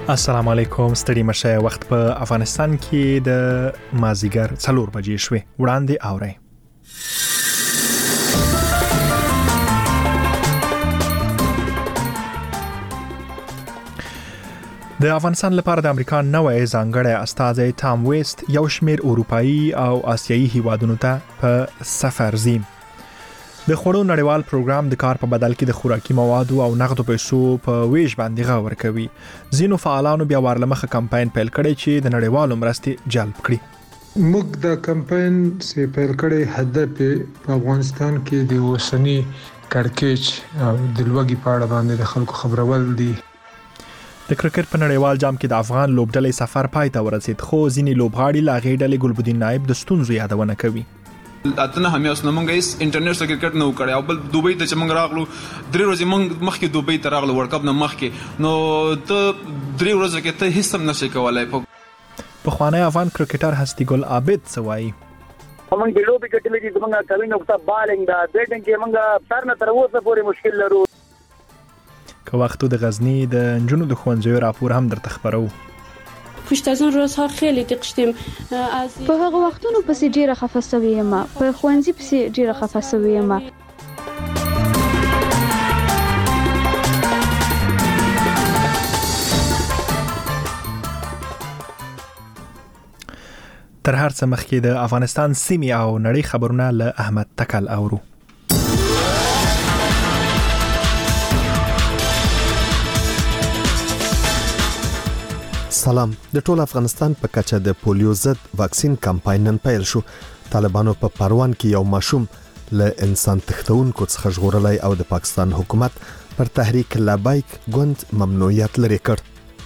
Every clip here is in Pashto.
السلام علیکم، ستړي مشه. وخت په افغانستان کې د مازیګر 4 بجې شوې. وړاندې اورئ. د افغانستان لپاره د امریکا نوې ځانګړی استازی ټام ویست یو شمېر اروپایي او آسیایي هیوادونو ته په سفر ځي. د خوړو نړیوال پروګرام د کار په بدل کې د خوراکي موادو او نغدو پیسو په ویش باندې غور ورکوي. ځینو فعالانو بیا ورلمخه کمپاین پیل کړی چې د نړیوالو مرستې جلب کړي. موږ د کمپاین چې پیل کړی هدف په افغانستان کې د اوسنی کړکېچ او د لوږې په اړه باندې د خلکو خبرول دي. د کرکټ په نړیوال جام کې د افغان لوبډلې سفر پای ته ورسید، خو ځینې لوبغاړي لا غي ډلې ګلبدین نایب د ستونزو یادونه کوي. اتنه هم یاس نمونږ هیڅ انټرنیشنل کرکټ نه وکړي او بل دوبۍ ته چې موږ راغلو 3 ورځې موږ مخکې دوبۍ ته راغلو ورلد کپ نه مخکې، نو ته 3 ورځې کې ته هیڅ هم نشې کولای. په خوانی افغان کرکټر هستی ګل عابد سوای موږ د لوبي کټلې چې موږ کوي نو ته بالینګ دا بیټینګ کې موږ سر نه تر اوسه پورې مشکل لرو. که وختو د غزنی د انجونو د خوندزوی راپور هم در تخبرو. پشت از اون روزها خیلی دقشتیم از په هغه وختونو پسې ډیره خفه شوې یم، په خوانزي پسې ډیره خفه شوې یم. تر هر څه مخکې د افغانستان سیمې او نړۍ خبرونه له احمد تکل اورو. سلام. د ټول افغانستان په کچه د پولیو ضد واکسین کمپاین نن پیل شو. طالبانو په پروان کې یو ماشوم له انسان تښتونکو څخه ژغورلی او د پاکستان حکومت پر تحریک لبیک ګوند ممنوعیت لري کړ.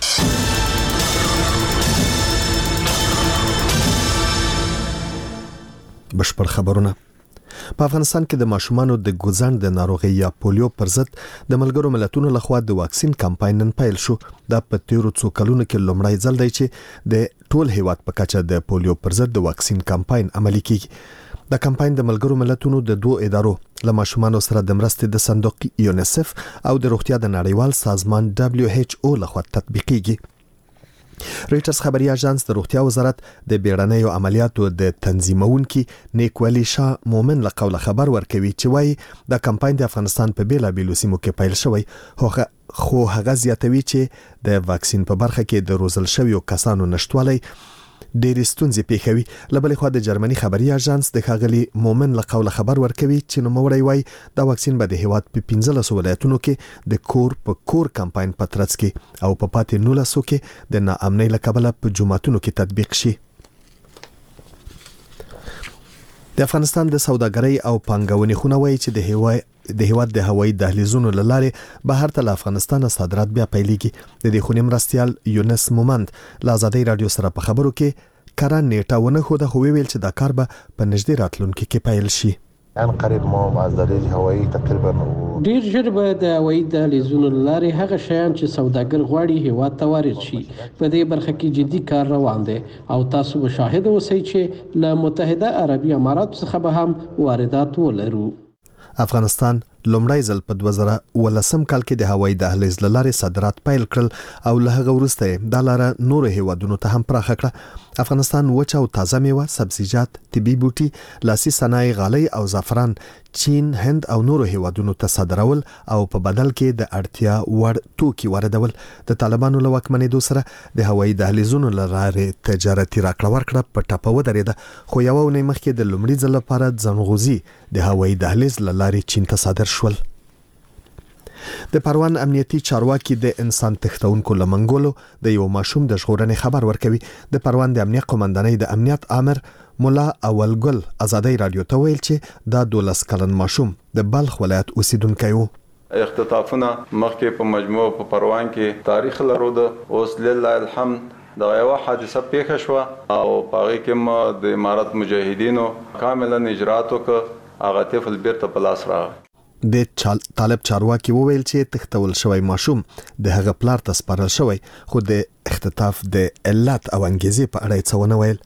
بشپړ خبرونه. په افغانستان کې د ماشومانو د ګوزن د ناروغي یا پولیو پر ضد د ملګرو ملتونو لخوا د واکسین کمپاین نن پیل شو. دا په تیرو څو کلونو کې لومړی ځل دی چې د ټول هیواد په کچه د پولیو پر ضد د واکسین کمپاین عملي کیږي. د کمپاین د ملګرو ملتونو د 2 ادارو له ماشومانو سره د مرستې د صندوق یونیسف او د روغتیا د نړیوال سازمان WHO لخوا تطبیقیږي. رویټرز خبري اژانس د روغتیا وزارت د بیړنیو عملیاتو د تنظیمونکي نیکولی شاه مومن له قوله خبر ورکوي چې وايي د کمپاین د افغانستان په بیلابیلو سیمو کې پیل شوی، خو هغه زیاتوي چې د واکسین په برخه کې د روزل شویو کسانو نشټوالی ډېرې ستونزې پیښوي. له بلې خوا د جرمني خبري اژانس د ښاغلي مومن له قوله خبر ورکوي چې نوموړی وايي دا واکسین به د هیواد په 15 ولایتونو کې د کور په کور کمپاین په ترڅ کې او په پاتې 19 کې د ناامنۍ له کبله په جوماتونو کې تطبیق شي. د افغانستان د سوداګرۍ او پانګونې خونه وايي چې د هیواد د هوایي دهلیزونو له لارې بهر ته له افغانستان صادرات بیا پیلېږي. د دې خونې مرستیال یونس مومند له آزادۍ رادیو سره په خبرو کې کره نیټه ونه ښوده، خو ویل چې دا کار به په نږدې راتلونکي کې پیل شي. ان قریب ما از دلیل هوایی تقریبا ډیر ژر به د هوایي دهلیزونو له لارې هغه شیان چې سوداګر غواړي هیواد ته وارد شي. په دې برخه کې جدي کار روان دی او تاسو به شاهد اوسئ چې له متحده عربي اماراتو څخه به هم واردات ولرو. افغانستان لومړی ځل په 2019 کال کې د هوایي دهلیز له لارې صادرات پیل کړل او له هغه وروسته دا لاره نور هیوادونو ته هم پراخه کړه. افغانستان وچه او تازه میوه، سبزیجات، طبي بوټي، لاسي صنایع، غالۍ او زعفران چین، هند او نورو هیوادونو ته صادرول او په بدل کې د اړتیا وړ توکي واردول. د طالبانو له واکمنېدو سره د هوایي دهلیزونو له لارې تجارتي راکړه ورکړه په ټپه ودرېده، خو یوه اونۍ مخکې د لومړي ځل لپاره ځنغوزي د هوایي دهلیز له لارې چین ته صادر شول. د پروان امنیتي چارواکي د انسان تښتونکو له منګولو د یو ماشوم د ژغورنې خبر ورکوي. د پروان د امنیت قومندانۍ د امنیت آمر مولا اولګل آزادۍ رادیو ته ویل چې دا 12 کلن ماشوم د بلخ ولایت اوسیدونکی و. اختطافونه مخکې په مجموع په پروان کې تاریخ لرو. د اوس لله الحمد دا یو حادثه پیښه شو او په هغه کې د امارات مجاهدینو کاملا اجرات وکړ، هغه طفل بیرته په لاس راغی. د طالب چارواکي وویل چې تښتول شوی ماشوم د هغه پلار ته سپارل شوی، خو د اختطاف د علت او انګیزې په اړه څه ونه ویل.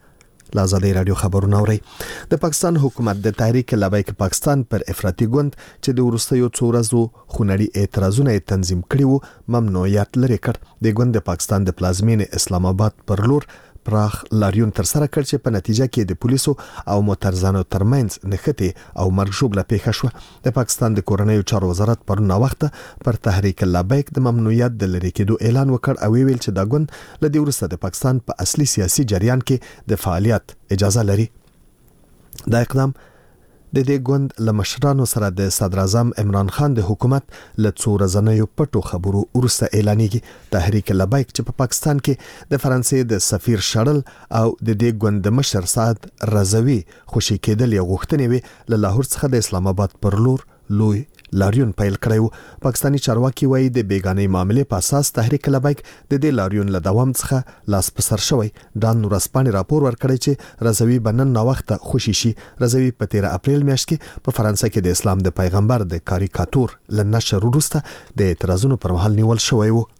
لازادي رادیو خبرونه اوري. د پاکستان حکومت د تحریک لبیک پاکستان پر افراطي ګوند چې د وروستیو څو ورځو خونړي اعتراضونه تنظیم کړي وو ممنوعیت لري کړ. د ګوند د پاکستان د پلازمینې اسلام آباد پر لور پراخ لاریون تر سره کړ چې په نتیجه کې د پولیسو او موټرزانو ترمنځ نښتې او مرګ ژوبله پیښه شوه. د پاکستان د کورنیو چارو وزارت پرون وخت پر تحریک لبیک د ممنوعیت د لري کېدو اعلان وکړ او ویل چې دا ګوند له دې وروسته د پاکستان په اصلي سیاسي جریان کې د فعالیت اجازه لري. دا اقدام د دې ګوند له مشرانو سره د صدر اعظم عمران خان د حکومت له څو ورځنیو پټو خبرو وروسته اعلانېږي. تحریک لبیک چې په پاکستان کې د فرانسې د سفیر شړل او د دې ګوند د مشر سعد رضوي خوشي کېدل یو غوښتنې وي له لاهور څخه د اسلام آباد پر لور لوی لاریون پیل کړی وو. پاکستاني چارواکي وایي د بیګانې معاملې په اساس تحریک لبیک د دې لاریون له دوام څخه لاس په سر شوی. ډان ورځپاڼې راپور ورکړی چې رضوي بنن نو وخت خوشي شي. رضوي په 13 اپریل میاشت کې په فرانسه کې د اسلام د پیغمبر د کاریکاتور له نشر وروسته د اعتراضونو پر مهال نیول شوی وو.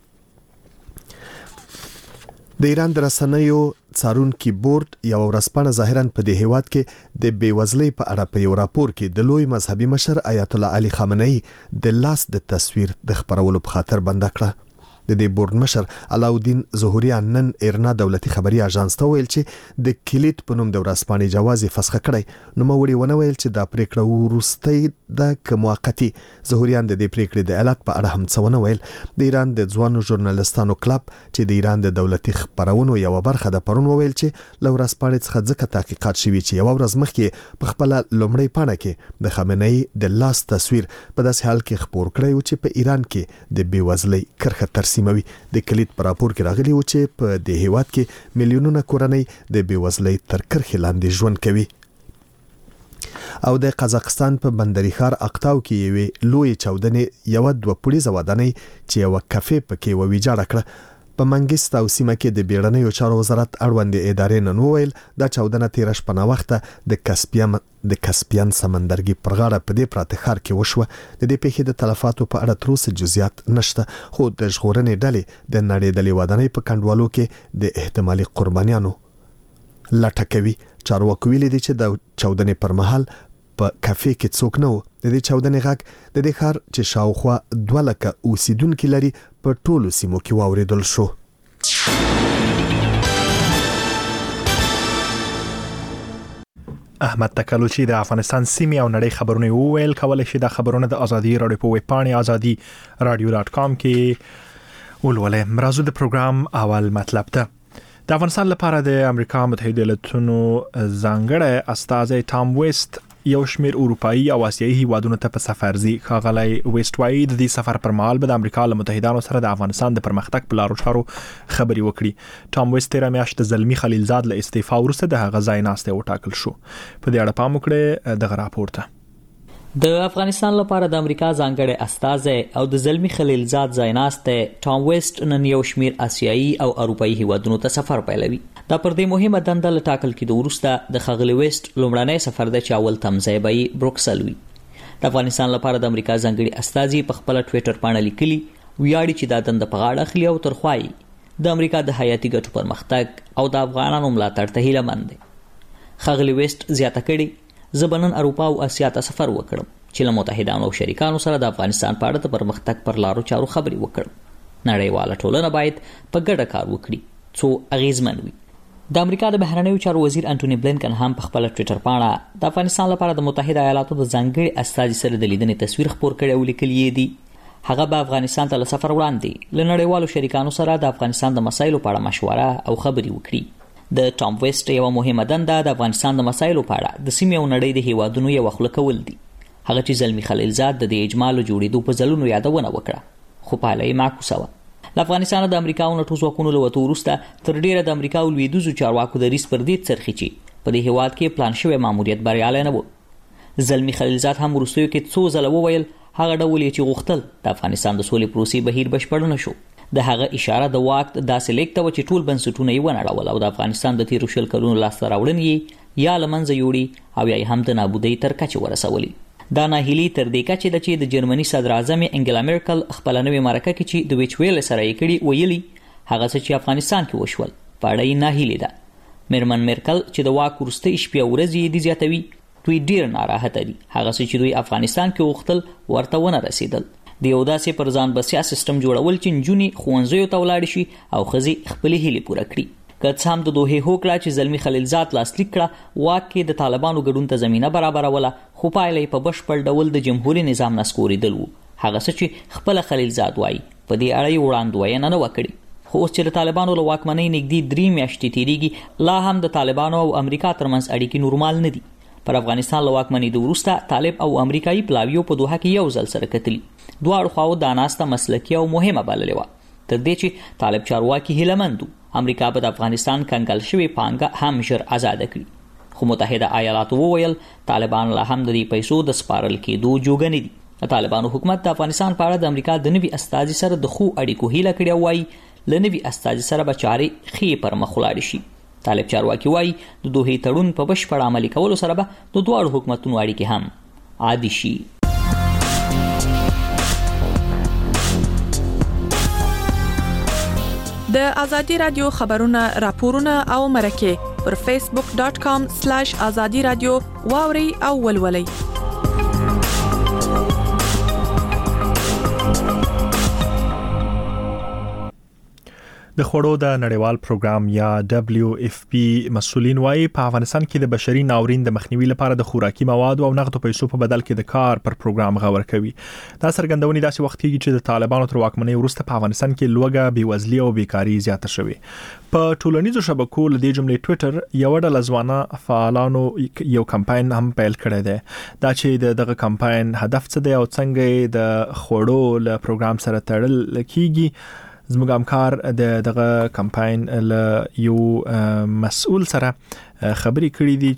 د ایران د رسنیو څارونکي بورډ یو ورځپاڼه ظاهرا په دې هیواد کې د بیوزلۍ په اړه په یو راپور کې د لوی مذهبي مشر آیت الله علي خامنه‌ای د لاس د تصویر د خبرولو په خاطر بند کړه. د دې بورډ مشر علاودین ظهوریان نن ایرنا دولتي خبري اژانس ته ویل چې د کلیت په نوم د ورځپاڼې جواز فسخ کړی. نو موري ونه ویل چې دا پریکړه ورستۍ د موقتی. ظهوریان د دې پریکړې د علت په اړه هم څه ونه ویل. د ایران د ځوانو ژورنالستانو کلب چې د ایران د دولتي خبرونو یو برخه د پرون ویل چې له ورځپاڼې څخه ځکه تحقیقات شوي چې یو ورځ مخکې په خپل لومړی پاڼه کې د خامنه‌ای د لاس تصویر په داسې حال کې خبر کړی و چې په ایران کې د بیوزلۍ کرښه ترسیموي. د کلیت پر راپور کې راغلی و چې په دې هیواد کې میلیونونه کورنۍ د بیوزلۍ تر کرښې لاندې ژوند کوي. او د قزاقستان په بندري ښار اقتاو کې یوې لوی چاودنې یو 2 پولیسه ودانۍ چې یو کافه پکې ویجاړه کړه. په منګست او سیمه کې د بیړنیو چارو وزارت اړوند ادارې نن وویل دا چاودنه 13 شپه وخت د کسپین سمندرګي پر غاړه په دې پراته ښار کې وشوه. د دې پیښې د تلفاتو په اړه تر اوسه جزئیات نشته، خو د ژغورنې ډلې د نړیدلې ودانۍ په کندوالو کې د احتمالي قربانیانو لټه کوي. چارواکي ویلي دي چې د چاودنې پر مهال په کافه کې څوک نه و. د دې چاودنې غږ د دې ښار چې شاوخوا 2 لکه اوسیدونکو لري په ټولو سیمو کې واوریدل شو. احمد تکلوچی د افغانستان سیمې او نړۍ خبرونه وویل. کولای شي د خبرونه د ازادي رادیو په ویب پاڼې azadi.radio.com کې ولولئ. مرازو د پروګرام اول مطلب ته د افغانستان لپاره د امریکا متحده ایالاتونو ځانګړی استازی ټام ویست یو شمیر اروپایي او آسیایي هیوادونو ته په سفر ځي. ښاغلی ویست وایي د دې سفر پر مهال به د امریکا له متحدانو سره د افغانستان د پرمختګ په لارو چارو خبرې وکړي. ټام ویست 13 میاشت د زلمی خلیلزاد له استعفا وروسته د هغه ځای ناسته وټاکل شو. په دې اړه پام وکړئ دغه راپور ته. د افغانستان لپاره د امریکا ځانګړی استازی او د زلمی خلیلزاد ځایناسته ټام ویست نن یو شمیر آسیایي او اروپایي هیوادونو ته سفر پیلوي. دا پر دې مهمه دنده له ټاکل کېدو وروسته د ښاغلي ویست لومړنی سفر دی چې اول تمځای به یې بروکسل وي. د افغانستان لپاره د امریکا ځانګړي استازي په خپله ټویټر پاڼه لیکلي ویاړي چې دا دنده په غاړه اخلي او ترخوایي د امریکا د حیاتي ګټو پرمختګ او د افغانانو ملاتړ ته هیلهمند دی. ښاغلي ویست زیاته کړې زه به نن اروپا او اسیا ته سفر وکړم چې له متحدانو او شریکانو سره د افغانستان په اړه د پرمختګ پر لارو چارو خبرې وکړم. نړیواله ټولنه باید په ګډه کار وکړي څو اغیزمن وي. د امریکا د بهرنیو چارو وزیر انټونی بلینکن هم په خپل ټویټر پاڼه د افغانستان لپاره د متحده ایالاتو د ځانګړي استازي سره د لیدنې تصویر خپور کړی او لیکلی دی هغه به افغانستان ته سفر وړاندې له نړیوالو شریکانو سره د افغانستان د مسایلو په اړه مشوره او خبرې وکړي. د ټام ویست یو مهمه دنده د افغانستان د مسایلو په اړه د سیمې او نړۍ د هیوادونو یو خوله کول دي. هغه چې زلمی خلیلزاد د دې اجمالو جوړېدو په ځلونو یادونه وکړه خو پایله یې معکوسه وه. له افغانستانه د امریکا او نټو ځواکونو له وتو وروسته تر ډیره د امریکا او لویدیځو چارواکو دریځ پر دې څرخي چې په دې هیواد کې پلان شوی ماموریت بریالی نه و. زلمی خلیلزاد هم وروستیو کې څو ځله وویل هغه ډول چې غوښتل د افغانستان د سولې پروسې بهیر بشپړ نه شو. د هغه اشاره د واک داسې لیک ته و چې ټول بنسټونه یې ونړول او د افغانستان د تیرو 20 کلونو لاسته راوړنې یا له منځه یوړي او یا هم د نابودۍ تر کچې ورسولي. دا ناهیلي تر دې کچې ده چې د جرمني صدر اعظم انګلا میرکل خپل نوې مرکه کې چې د ویچ ویل سره یې کړي ویلي هغه څه چې افغانستان کې وشول په اړه یې ناهیلي ده. میرمن میرکل چې د واک وروستۍ شپې او ورځې دي زیاتوي دوی ډیر ناراحته دي هغه چې دوی افغانستان کې وغوښتل ورته ونه رسیدل د یو داسې پر ځان بسیا سیستم جوړول چې نجونې ښوونځیو ته ولاړ شي او ښځې خپلې هیلې پوره کړي که څه هم د دوحې هوکړه چې زلمی خلیلزاد لاسلیک کړه واک کې د طالبانو ګډون ته زمینه برابروله خو پایله په بشپړ ډول د جمهوریت نظام نسکورېدل وو هغه څه چې خپل خلیلزاد وایي په دې اړه یې وړاندوینه نه وکړي خو اوس چې د طالبانو له واکمنۍ نږدې 3 میاشتې تیریږي لا هم د طالبانو او امریکا ترمنځ اړیکې نورمال نه دي پر افغانستان له واکمنۍ وروسته طالب او امریکایي پلاویو په دوحه کې یو ځل سره کتلي دواړو خواو دا ناسته مسلکي او مهمه بللې وه تر دې چې طالب چارواکي هیلهمند امریکا به د افغانستان کنګل شوی پانګه هم ژر آزاد کړي خو متحده ایالاتو وویل طالبان لا هم د دې پیسو د سپارل کېدو جوګه نه دي طالبانو حکومت د افغانستان په اړه د امریکا د نوي استازي سره د خو اړیکو هیله کړې وایي له نوي استازي سره به چارې ښې پر مخ ولاړې شي طالب چارواکي وایي د دوحې تړون په بشپړ عملي کولو سره به د دواړو حکومتونو اړیکې هم عادي شي د ازادي رادیو خبرونه راپورونه او مرکه پر facebook.com/azadi radio واوري او ولولي د خوړو د نړیوال پروګرام یا WFP مسؤلین وايي په افغانستان کې د بشري ناورین د مخنیوي لپاره د خوراکي مواد او نقدو پیسو په بدل کې د کار پر پروګرام غور کوي دا څرګندونې داسې وخت کې چې د طالبانو تر واکمنۍ وروسته په افغانستان کې لوږه بېوزلي او بیکاری زیاته شوې په ټولنیزو شبکو له دې جملې ټوئیټر یو ډله ځوانه فعالانو یو کمپاین هم پیل کړی دی دا چې دغه کمپاین هدف څه دی او څنګه د خوړو له پروګرام سره تړل کیږي زموږ همکار دغه کمپاین له یو مسؤل سره خبرې کړې دي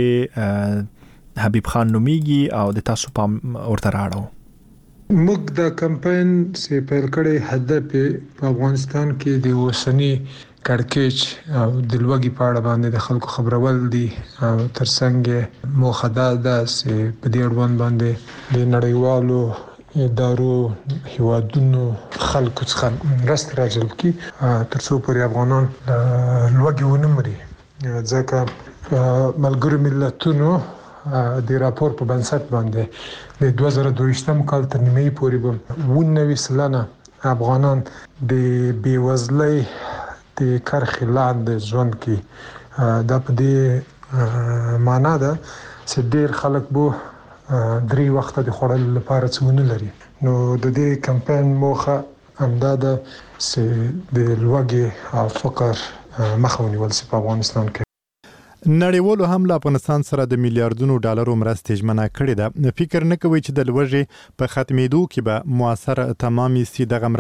چې حبیب خان نومیږي او د تاسو پام ورته راړو موږ د کمپاین سه پیل کړی هدف په افغانستان کې د وسنی کړکېچ او د لوګي په اړه باندې د خلکو خبرول دي او ترڅنګ موخده ده چې په دې اړوند باندې د نړیوالو ادارو هیوادونو خلکو څخه رست راجل کی ترڅو پر افغانان لوګي ونمري ځکه ملګری ملتونو د راپور په بنسټ باندې د 2022 کال تر نیمه پورې 19% افغانان د بیوزلۍ د کرخې لاندې ژوند کې دا په دې معنا ده چې ډیر خلک بو 3 وخت د خوړل لپاره څونه لري نو د دې کمپاین موخه همداده چې د لوګي او فقر مخاونیول په افغانستان کې نړیوالو هم له افغانستان سره د میلیارډونو ډالرو مرستې ژمنه کړې ده فکر نه کوي چې د لوږې په ختمېدو کې به موثر تمامي سي دغه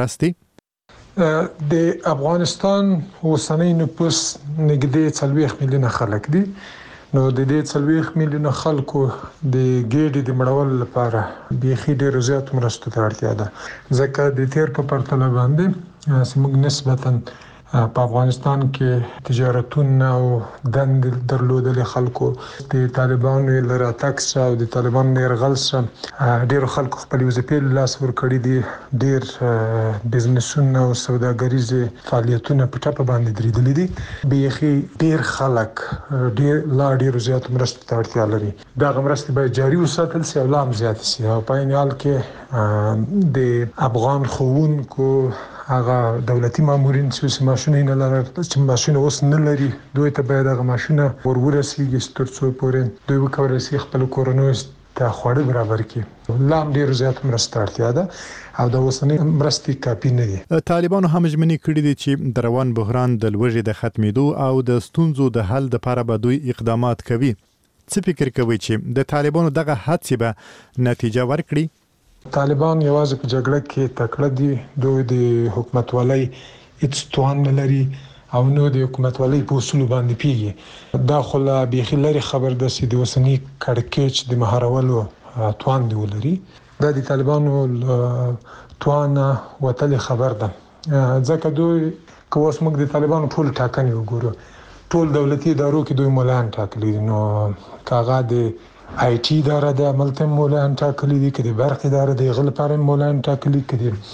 مرستې د افغانستان اوسنی نفوس نږدې 40 میلیونه خلک دي نو د دې 40 میلیونه خلکو د ګېډې د مړولو لپاره بيخي ډېر زیات مرستو ته اړتیا ده ځکه د تیر په پرتله باندې سمګ نسبتاً په افغانستان کې تجارتونه او دند درلودل خلکو د طالبانو لره تاکس او د طالبانو يرغل سره ډېر خلکو خپل وظیفې لاس ور کړی دي ډېر بزنسونه او سوداګریزه فعالیتونه په ټاپه باندې درېدلې دي بيخي ډېر خلک ډېر زیات مرستو ته اړتیا لري دا مرستې باید جاري وساتل شي او لا هم زیات شي او په عین حال کې د افغان خوونکو هغه دولتي مامورین چې ماشينه نه لري چې ماشينه اوس نه لري دوی ته باید هغه ماشينه ورورسیږي ترڅو پورې دوی وکړي چې خپل کورونو ته خوړې برابر کړي لام ډیر زیات مرسته اړتیا ده او د وسنی مرستې کافي نه دي طالبانو هم ژمنې کړې دي چې د روان بحران د لوږې د ختمېدو او د ستونزو د حل لپاره به دوی اقدامات کوي څه فکر کوي چې د طالبانو دغه هڅې به نتیجه ورکړي طالبان یوازې په جګړه کې تکړه دي دوی د حکومتوالۍ هیڅ توان نه لري او نو د حکومتوالۍ په اصول باندې پیږي دا خو لا بيخي لري خبر ده چې د وسنی کړکېچ د مهارولو توان دی ولري دا د طالبانو توان وتل خبر ده ځکه دوی کوس موږ د طالبانو ټول ټاکنې وګورو ټول دولتي ادارو کې دوی مولان ټاکلي نو کاغه د آی ټي اداره د عملته مولان ټاکلي دي کړي برق اداره د غل لپاره مولان ټاکلي کړي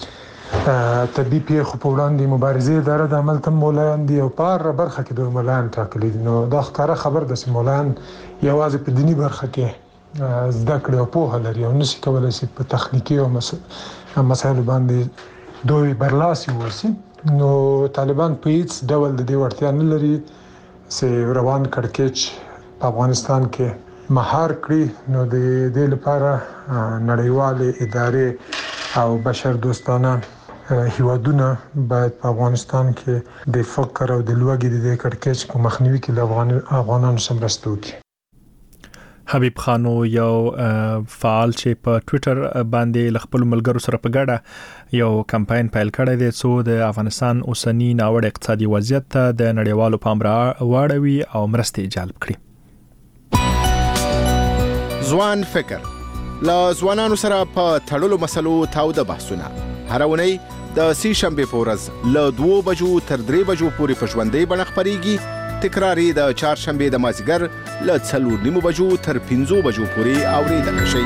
طبي پیښو په وړاندې مبارزې اداره د عمل تم مولایان دي او په هر برخه کې د مولایان ټاکلي دي. نو دا ښکاره خبر ده چې مولایان یوازې په دینی برخه کې زده کړې او پوهه لري او نشي کولای شي په تخنیکی او مسایلو باندې دوی برلاسي وسی. نو طالبان په هیڅ ډول د دې وړتیا نه لري چې روان کړکېچ په افغانستان کې مهار کړي. نو د دې لپاره نړیوالې ادارې او بشر دوستانه هیوادونه باید په افغانستان کې د فقر او د لوږې د کړکېچ په مخنیوي کې د افغانانو سره مرسته وکړي. حبیب خانو یو فعال چې په ټوئیټر باندې خپل ملګرو سره په ګډه یو کمپاین پیل کړی دی څو د افغانستان اوسنی ناوړه اقتصادي وضعیت ته د نړیوالو پام راوړوي او مرستې جلب کړي. ځوان فکر لا ځوانانو سره په تړلو مسلو تاوده بحثونه هر اونۍ د سی شنبه په ورځ له 2 بجو تر 3 بجو پورې په ژوندۍ بڼه خپرېږي. تکراری د چهارشنبه د مازیګر له 4:30 بجو تر 5 بجو پورې اوریدل شي.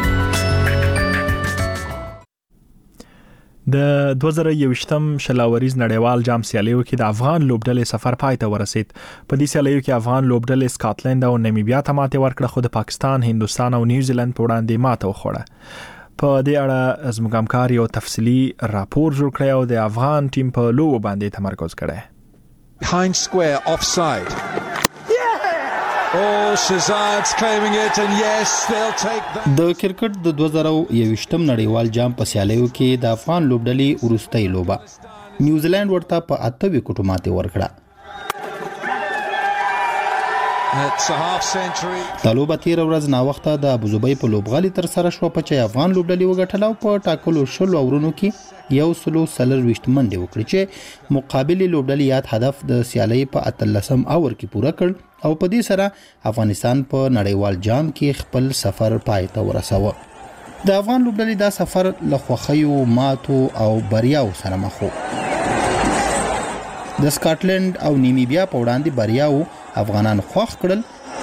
د 2021م شلاوریز نړیوال جام سیالیو کې د افغان لوبډلې سفر پای ته ورسید. په دې سیالیو کې افغان لوبډلې سکاټلند او نمیبیا ته ماته ورکړه، خو د پاکستان، هندستان او نیوزیلند په وړاندې ماته وخوړه. په دې اړه زموږ همکار یو تفصیلی راپور جوړ کړی او د افغان ټیم په لوبو باندې تمرکز کړی. Behind square offside. Oh, Shahzad's claiming it and yes, they'll take that. د کرکټ د 2021م نړیوال جام په سیالیو کې د افغان لوبډلې وروستۍ لوبه نیوزیلند ورته په 8 وکټو ماته ورکړه. د لوبه تیر ورځ نا وخته د ابوظبي په لوبغالي تر سره شو په چې افغان لوبډلې وګټل او په ټاکلو شلو اورونو کې یو سلو سلرويشت منډه وکړي چې مقابل لوبډلې یاد هدف د سیالي په 13م اور کې پوره کړ او په دې سره افغانستان په نړیوال جام کې خپل سفر پای ته ورساوه. د افغان لوبډلې دا سفر له خوخیو ماتو او بریاو سره مخ وو. د سکاټلند او نیمیبیا په وړاندې بریاو افغانان خوښ کړل،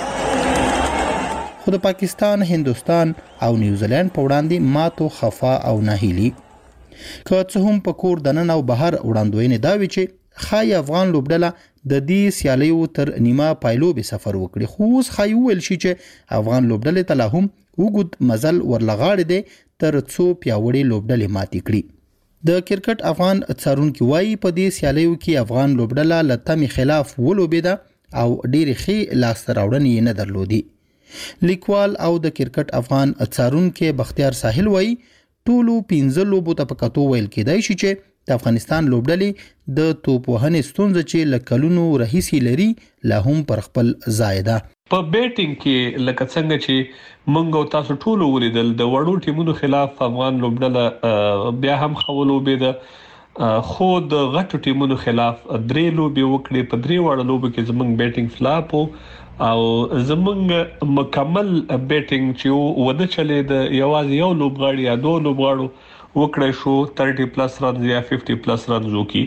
خو د پاکستان، هندستان او نیوزیلند په وړاندې ماتو خفا او ناهیلي. که څه هم په کور دننه او بهر وړاندوینې دا وی چې خای افغان لوبډله د دې سیالیو تر نیمه پایلوبې سفر وکړي، خو اوس خای ویل شي چې افغان لوبډلې ته لا هم وګد مزل ورلغاړي دي تر څو پیاوړي لوبډلې ماتې کړي. د کرکټ افغان څارونکي وایي په دې سیالیو کې افغان لوبډله له تمې خلاف ولوبېده او ډېرې ښې لاسته راوړنې نه درلودې. لیکوال او د کرکټ افغان څارونکي بختیار ساحل وایي ټولو 15 لوبو ته په کتو ویل کېدای شي چې د افغانستان لوبډلې د توپ وهنې ستونزه چې له کلونو راهیسې لري لا هم پر خپل ځای ده. په بیټینګ کې لکه څنګه چې موږ او تاسو ټول ولیدل د وړو ټیمونو خلاف افغان لوبډله بیا هم خولو بيده، خو د غټو ټیمونو خلاف 3 لوبي وکړي. په 3 وړو لوبو کې زموږ بیټینګ فلاپ او زموږ مکمل بیټینګ چې ونه چلے د یوازې یو لوبغاړي یا 2 لوبغاړو وکړي شو 30+ رنز یا 50+ رنز وکي.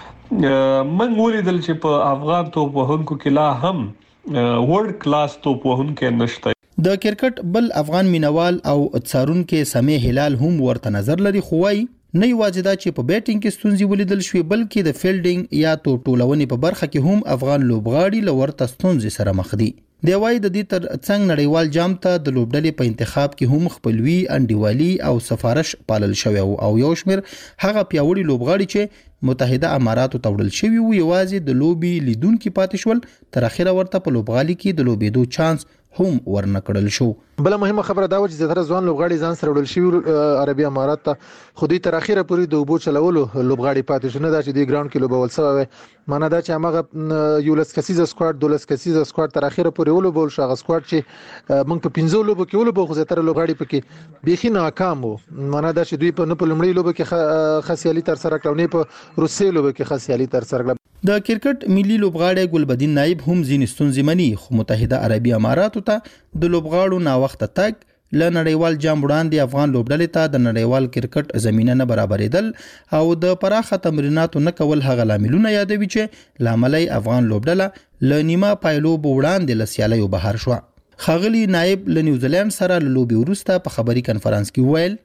موږ ولیدل چې په افغان توپ وهونکو کې لا هم ورلد کلاس توپ وهونکو نشته. د کرکټ بل افغان مینوال او څارونکو سمې هلال هم ورته نظر لري، خو وايي نه یوازې دا چې په بیټینګ کې ستونزې ولیدل شوې بلکې د فیلډینګ یا توپ ټولونې په برخه کې هم افغان لوبغاړي له ورته ستونزې سره مخ دي. دی وايي د دې تر څنګ نړیوال جام ته د لوبډلې په انتخاب کې هم خپلوي انډیوالي او سفارش پالل شوی او یو شمېر هغه پیاوړي لوبغاړي چې متحده اماراتو ته وړل شوي وو یوازې د لوبي لیدونکو پاتې شول، تر اخره ورته په لوبغالي کې د لوبېدو چانس هم ورنکړل شو. بل مهمه خبره دا و چې زیاتره ځوان لوبغاړي ځان سره وړل شوي عربي امارات ته، خو دوی تر اخره پورې د اوبو چلولو لوبغاړي پاتې شو، نه دا چې دوی ګراوند کې لوبول شوی. معنا دا چې هغه یو لس کسیزه سکواډ 12 کسیزه سکواډ تر اخره پورې ولوبول شو. هغه سکواډ چې موږ په 15 لوبو کې ولوبو، خو زیاتره لوبغاړي پکې بيخي ناکام وو. معنا دا چې دوی په لومړی لوبو کې خاصیالي تر سره کړو، نه په روسي لوبو کې خاصیالي تر سره کړو. د کرکټ ملي لوبغاړی ګلبدین نایب هم ځینې ستونزې مني، خو متحده عربي اماراتو ته د لوبغاړو ناوخته تګ له نړیوال جام وړاندې افغان لوبډلې ته د نړیوال کرکټ زمينه نه برابرېدل او د پراخه تمریناتو نه کول هغه لاملونه یادوي چې لامل افغان لوبډله له نیمه پایلو وړاندې لسیالیو بهر شو. خاغلی نایب له نیوزیلند سره لوبي ورسته په خبري کانفرنس کې ویل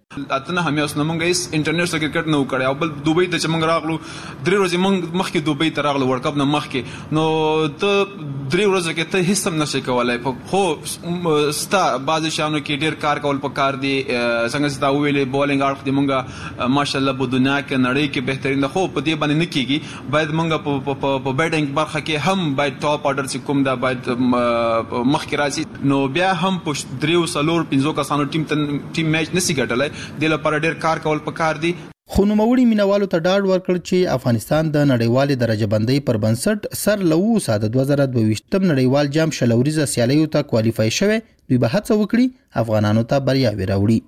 اتنه همیاس نمونږ هیڅ انټرنیشنل کرکټ نه وکړی او بل دوبۍ ته چې موږ راغلو 3 ورځې موږ مخکې دوبۍ ته راغلو ورلد کپ نه مخکې نو ته 3 ورځې کې ته هیڅ هم نشې کولای خو ستا بعضې شیانو کې ډېر کار کول پکار دي څنګه چې تا وویلې بولینګ اړخ دې موږ ماشاءالله په دنیا کې نړۍ کې بهترین ده خو په دې باندې نه کېږي باید موږ په بیټینګ برخه کې هم باید ټاپ آرډر چې کوم دا باید مخکې راشي نو بیا هم په 3-4-5 کسانو ټیم میچ نسی ګټلی د لپاره ډېر کار کول پکار دي. خو نوموړي مینوالو ته ډاډ ورکړ چې افغانستان د نړیوالې درجه بندۍ پر بنسټ سر له اوسه د 2022م نړیوال جام شلوریزه سیالیو ته کوالیفای شوی دوی به هڅه وکړي افغانانو ته بریاوې راوړي.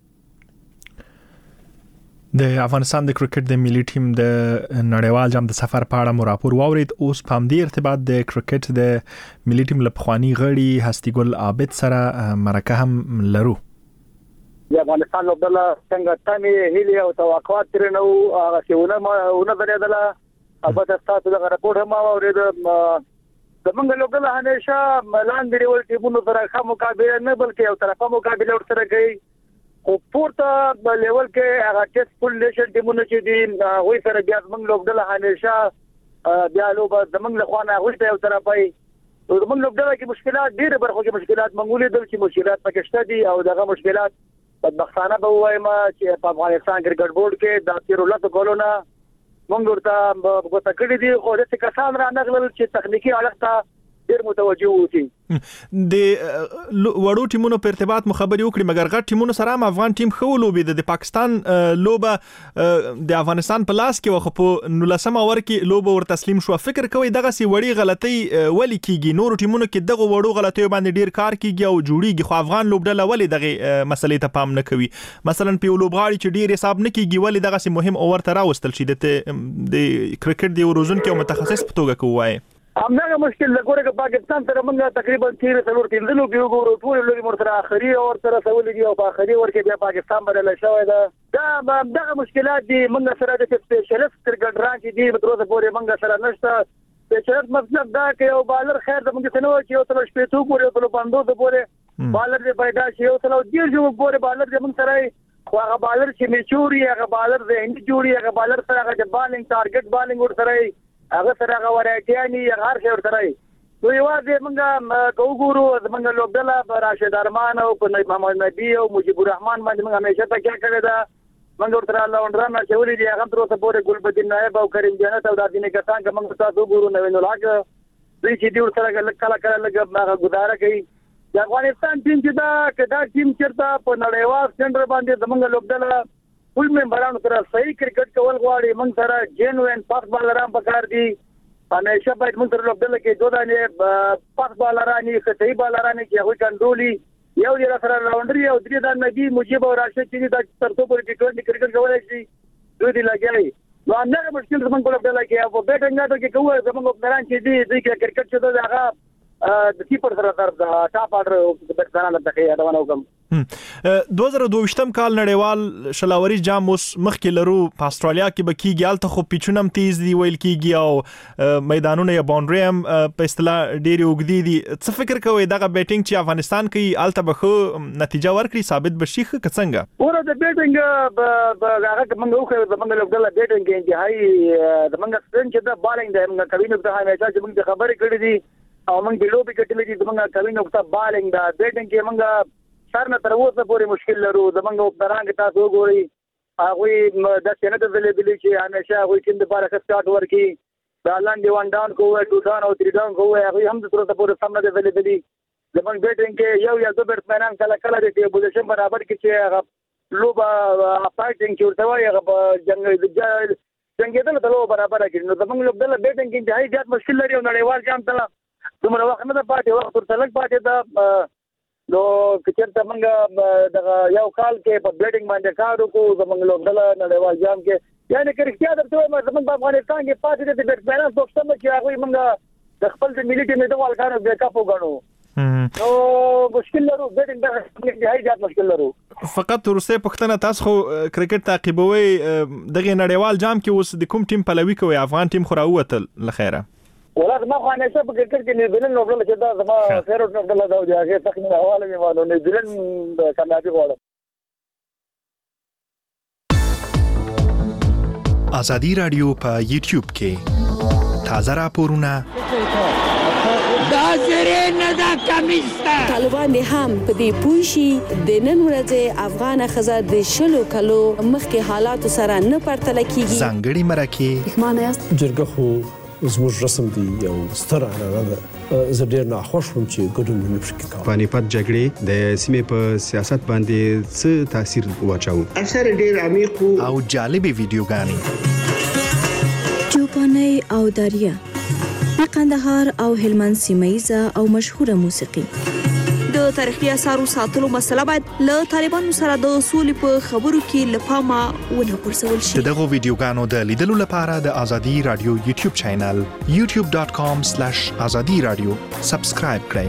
د افغانستان د کرکټ د ملي ټیم د نړیوال جام د سفر په اړه مو راپور واورید. اوس په همدې ارتباط د کرکټ د ملي ټیم له پخواني غړي هستي ګل عابد سره مرکه هم لرو. د افغانستان لوبډله څنګه تمې هیلې او توقعات ترې نه وو هغه چې ونه درېدله البته ستاسو دغه راپور هم واورېد زموږ لوبډله همیشه لاندې ډول ټیمونو سره ښه مقابله نه بلکې یو طرفه مقابله ورسره کوي خو پورته لیول کې هغه ټیسټ فول نیشن ټیمونه چې دي هغوی سره بیا زموږ لوبډله همیشه بیا لوبه زموږ له خوا نه هغوی ته یو طرفه وي زموږ لوبډله کې مشکلات ډېرې برخو کې مشکلات موږ ولیدل چې مشکلات پکې شته دي او دغه مشکلات بدبختانه به ووایم چې په افغانستان کرکټ بورډ کې د تیرولتو کولونه موږ ورته غوته کړي دي خو داسې کسان رانغلل چې تخنیکي اړخ ته ډېر متوجه اوسي. د وړو ټیمونو په ارتباط مو خبرې وکړې مګر غټ ټیمونو سره هم افغان ټیم ښه ولوبېده. د پاکستان لوبه د افغانستان په لاس کې وه خو په 19 اور کې لوبه ور تسلیم شو. فکر کوئ دغسې وړې غلطۍ ولې کیږي؟ نورو ټیمونو کې دغه وړو غلطیو باندې ډېر کار کیږي او جوړیږي خو افغان لوبډله ولې دغه مسلې ته پام نه کوي؟ مثلا په یو لوبغاړي چې ډېر حساب نه کیږي ولې دغسې مهم اور ته راوستل شي د کرکټ د یو روزونکي او متخصص په توګه که ووایې؟ همدغه مشکل لګوره که پاکستان سره موږ تقریبا 3-4 لوبې وګورو ټول لوبې ورسره اخري اور سره سولې دي او په اخري اور کې بیا پاکستان بدل شوی ده. دا دغه مشکلات دي موږ سره د سپیشلیست کرکټران چې دي په تر اوسه پورې موږ سره نشته. سپیشلیست مطلب دا چې یو بالر خیر د موږ څه نه و چې یو تل شپېتو پورې یو تل 15 پورې بالر دې پیدا شي یو تل 10 پورې بالر دې موږ سره خو هغه بالر چې میچوري هغه بالر دې انجوري هغه بالر سره هغه بالینګ ټارګټ بالینګ ور سره هغه سره هغه ورایټیانی هر څه ورته راي نو یوازې موږ کوګورو زمونږ لوبډله راشد ارمان او محمد نبی او مجيب الرحمن باندې موږ همیشه تکیه کړې ده موږ ورته لونډران چولې دي هغه تر اوسه پورې ګلبدین نایب او کریم جنت او د دینه کسان که موږ تاسو ګورو نو نو لاګ دوی چې دی ورته کله کله لګ گزاره کوي. د افغانستان ټیم چې دا کدا ټیم چرته په نړیوال سټنډرډ باندې زمونږ لوبډله ټول ممبرانو سره صحیح کرکټ کول غواړي موږ سره جنوین پاس بالران پکار دي همیشه باید موږ سره لوبډله کې دوه دانې پاس بالران چې صحیح بالران چې هغوی کنټرولي یو دی سره راونډري او درې دانې دي مجيب او راشد چې د ترڅو پورې ټي20 کرکټ کولای شي دوی دی لګي نو همدغه مشکل زموږ لوبډله کې او بیټینګ کې کومه زموږ ممبران چې دي دوی کې کرکټ چې دا هغه د کیپر سره تر ټاپ آرډر بیټسمنانو ته کې دا ونه 2022م کال نړیوال شلاوري جام اوس مخکې لرو په استرالیا کې به کیږي هلته خو پیچونه هم تیز دي ویل کیږي او میدانونه یا باونډري هم په اصطلاح ډېرې اوږدې دي. څه فکر کوئ دغه بیټینګ چې افغانستان کوي هلته به ښه نتیجه ورکړي ثابت به شي ښه که څنګه؟ اوره د بیټینګ هغه موږ وکړو زموږ لوبډله بیټینګ انتهایي زموږ سپین چې د بالینګ د موږ کوي نو ته همیشه چې موږ خبرې کړې دي او موږ د لوبې ګټلې دي زموږ کوي نو ته بالینګ دا بیټینګ کې موږ سر نه تر اوسه پورې مشکل لرو. زمونږ وکړان کې تاسو وګورئ هغوی د سینټ دلې چې همیشه هغوی ټیم لپاره ښه سټارټ ورکړي د لاندې 1 ډاون کوو 2 ډاون او 3 ډاون کوو هغوی هم د تر اوسه پورې سم نه دلې زمونږ بیټینګ کې یو یا دوه بیټسمنان کله کله د پوزیشن برابر کې چې هغه لوبه فایټینګ کې ورته وایي هغه جنګېدل د لوبه برابر کړي نو زمونږ لوبډله بیټینګ کې انتهایي زیات مشکل لري او نړیوال جام ته دومره وخت نه ده پاتې وخت ورته لږ پاتې ده نو کچرته موږ دغه یو کال کې په بیټینګ باندې کار وکړو زموږ لوبډله نړیوال جام کې یعنې که رښتیا درته وایم زموږ په افغانستان کې پاتې دي د بیټسمنان څوک شته چې هغوی موږ د خپل د ملي ټیم د والکانو بیک اپ وګڼو نو مشکل لرو بیټینګ دغه انتهایي زیات مشکل لرو. فقط وروستۍ پوښتنه تاسو خو کرکټ تعقیبوئ دغه نړیوال جام کې اوس د کوم ټیم پلوي کوئ؟ افغان ټیم خو راووتل له خیره ولکه ما خو همیشه په کرکټ کې نیوزیلند لوبډله چې دا زما فیوریټ لوبډله ده او د هغې څخه مینه واله مې وانه نیوزیلند کامیابي غواړم. ازادي رادیو په یوټیوب کې تازه راپورونه دا زری نه دا کمیسته طالبان هم په دې پوښي د نن ورځې افغان خزه د شلو کلو مخکې حالات سره نه پرتل کیږي ځانګړي مرکه معنی است جرګه خو زموږ رسم دی یو ستر عنعنه ده زه ډیر ناخوښ وم چې ګډون نه پکې کوم پانیپت جګړې د سیمې په سیاست باندې څه تاثیر واچاو اثر ډیر عمیق او جالبې ویډیوګانې چوپاني او دریا د قندهار او هلمند سیمایزه او مشهوره موسیقي د تاریخي اثارو ساتلو مسله باید له طالبانو سره د سولې په خبرو کې لپاره ونه پرسول شي. دغه ویډیوګانو د لیدلو لپاره د ازادي رادیو یوټیوب چینل youtube.com/azadiradio سبسکرایب کړئ.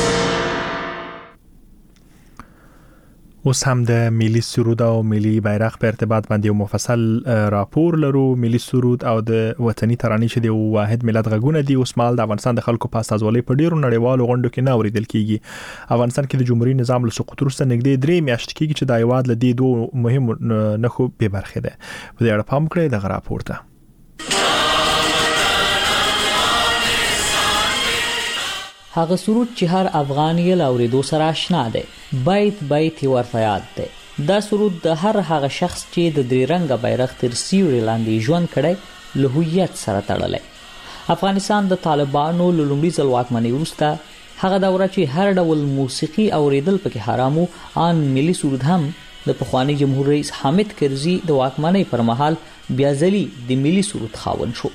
اوس هم د ملي سرود او ملي بیرغ په ارتباط باندې یو مفصل راپور لرو. ملي سرود او د وطني ترانې چې د واحد ملت غږونه دي اوس مال د افغانستان د خلکو په استازولۍ په ډیرو نړیوالو غونډو کې نه اوریدل کیږي. افغانستان کې د جمهوریت نظام له سقوط وروسته نږدې 3 میاشتې کېږي چې د هیواد له دې دوه مهمو نښو بې برخې ده. په دې اړه پام کړئ دغه راپور ته. هغه سرود چې هر افغان یې لاوریدو سره آشنا دی، بیت بیت ورته یاد دی. دا سرود د هر هغه شخص چې د درې رنګه بیرغ تر سیوري لاندې ژوند کړی له هویت سره تړلی. افغانستان د طالبانو له لومړي ځل واکمنۍ وروسته هغه دوره چې هر ډول موسیقي اوریدل پکې حرامو، آن ملي سرود هم د پخوانی جمهور رئیس حامد کرزي د واکمنۍ پر مهال بیا ځلي د ملي سرود خاوند شو.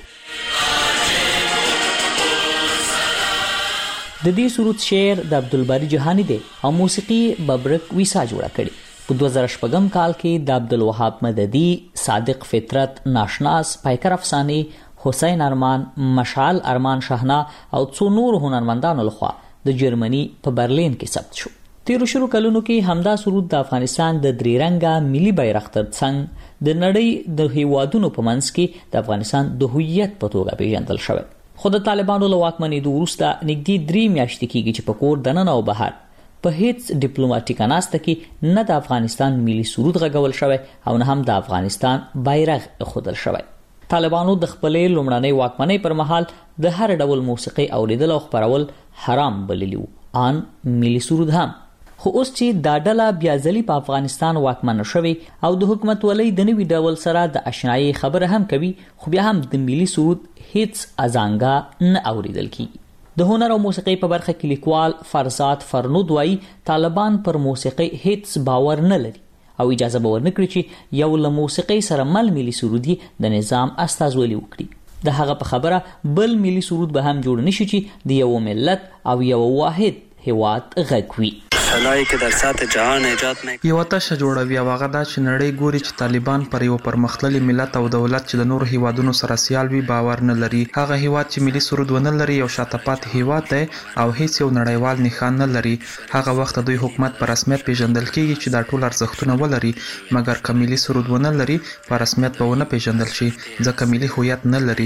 د دې سرود شعر د عبدالباری جهانی دی او موسیقي ببرک ویسا جوړه کړي. په 2014 کال کې د عبدالوهاب مددي، صادق فطرت، ناشناس، پایکر افساني، حسین ارمان، مشعل ارمان شهنا او څو نور هنرمندانو لخوا د جرمني په برلین کې ثبت شو. تیرو شروع کلونو کې همدا سرود د افغانستان د درې رنګه ملي بیرغ ترڅنګ د نړۍ د هیوادونو په منځ کې د افغانستان د هویت په توګه پیژندل شوی. خو د طالبانو له واکمنېدو وروسته نږدې 3 میاشتې کېږي چې په کور دننه او بهر په هیڅ ډیپلوماټیک ناسته کې نه د افغانستان ملي سرود غږول شوی او نه هم د افغانستان بیرغ ایښودل شوی. طالبانو د خپلې لومړنۍ واکمنۍ پر مهال د هر ډول موسیقي اوریدل او خپرول حرام بللی وو، آن ملي سرود هم. خو اوس چې دا ډله بیا ځلي په افغانستان واکمنه شوې او د حکومت ولۍ د نوي ډول سره د اشنایي خبره هم کوي، خو بیا هم د ملي سرود هیڅ ازانګه نه اوریدل کیږي. د هنر او موسیقي په برخه کې لیکوال فرزاد فرنود وایي طالبان پر موسیقي هیڅ باور نه لري او اجازه به ورنه کړي چې یو له موسیقي سره مل ملي سرودي د نظام استازولي وکړي. د هغه په خبره بل ملي سرود به هم جوړ نشي چې د یو ملت او یو واحد هیواد غږ وي. فلای که در سطح جهان ایجاد نکړي یو تشه جوړوي او هغه دا چې نړۍ ګوري چې طالبان پر یو پرمختللي ملت او دولت چې د نورو هیوادونو سره سیال وي باور نه لري. هغه هیواد چې ملي سرود ونه لري یو شاته پاتې هیواد دی او هیڅ یو نړیوال نښان نه لري. هغه وخت دوی حکومت په رسمیت پیژندل کیږي چې دا ټول ارزښتونه ولري، مګر که ملي سرود ونه لري په رسمیت به ونه پیژندل شي ځکه ملي هویت نه لري.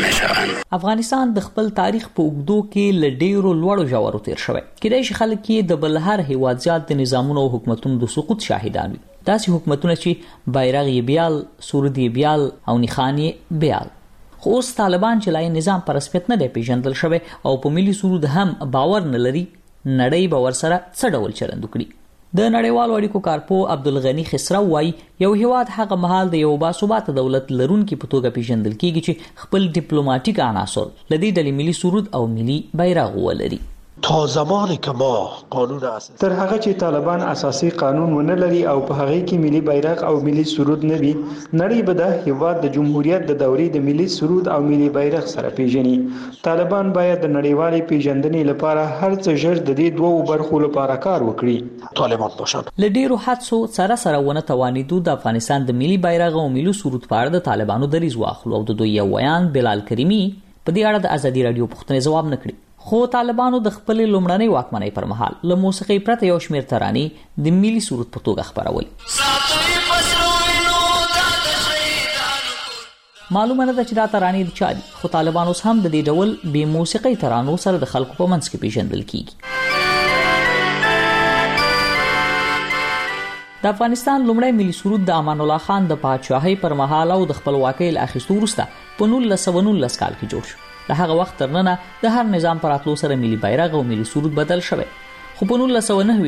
افغانستان د خپل تاریخ په اوږدو کې له ډیرو لوړو ژورو تیر شوی. کېدای شي خلک یې د بل هر هیواد زیات د نظامونو او حکومتونو د سقوط شاهدان وي. داسې حکومتونه چې بیرغ یې بیال، سرود یې بیال او نښان یې بیال. خو اوس طالبان چې لای نظام په رسمیت نه دی پیژندل شوی او په ملي سرود هم باور نه لري، نړۍ به ورسره څه ډول چلند وکړي. د نړیوالو اړیکو کارپو عبدالغنی خسرو وایي یو هیواد هغه مهال د یو باثباته دولت لرونکي په توګه پیژندل کیږي چې خپل ډیپلوماټیک عناصر لدې ډلې ملي سرود او ملي بیرغ ولري. تا زمانی که ما قانون اساسی تر هغه چې طالبان اساسي قانون ونه لري او په هغه کې ملي بیرغ او ملي سرود نه وي، نړۍ به د هیواد د جمهوریت د دورې د ملي سرود او ملي بیرغ سره پیژني. طالبان باید د نړیوالې پیژندنې لپاره هر څه ژر د دې دوو برخو لپاره کار وکړي. طالبان باشند له ډیرو حادثو سره ونه توانیدو د افغانستان د ملي بیرغ او ملي سرود په اړه د طالبانو دریځ واخلو او د دوی یو ویان بلال کریمي په دې اړه د ازادي رادیو پوښتنې ځواب نه کړي. خو طالبانو د خپل لومړنۍ واکمنۍ پر مهال له موسیقي پرته یو شمېر ترانې د ملي سرود په توګه خپرول. معلومه نه ده چې دا ترانې د چا دي، خو طالبان اوس هم د دې ډول بې موسیقي ترانو سره د خلکو په منځ کې پیژندل کیږي. د افغانستان لومړی ملي سرود د امان الله خان د پادشاهۍ پر مهال او د خپلواکۍ له اخیستو وروسته په 1919 کال کې جوړ شو. له هغه وخت تر ننه د هر نظام پر راتلو سره ملي بیرغ او ملي سرود بدل شوی، خو په 1909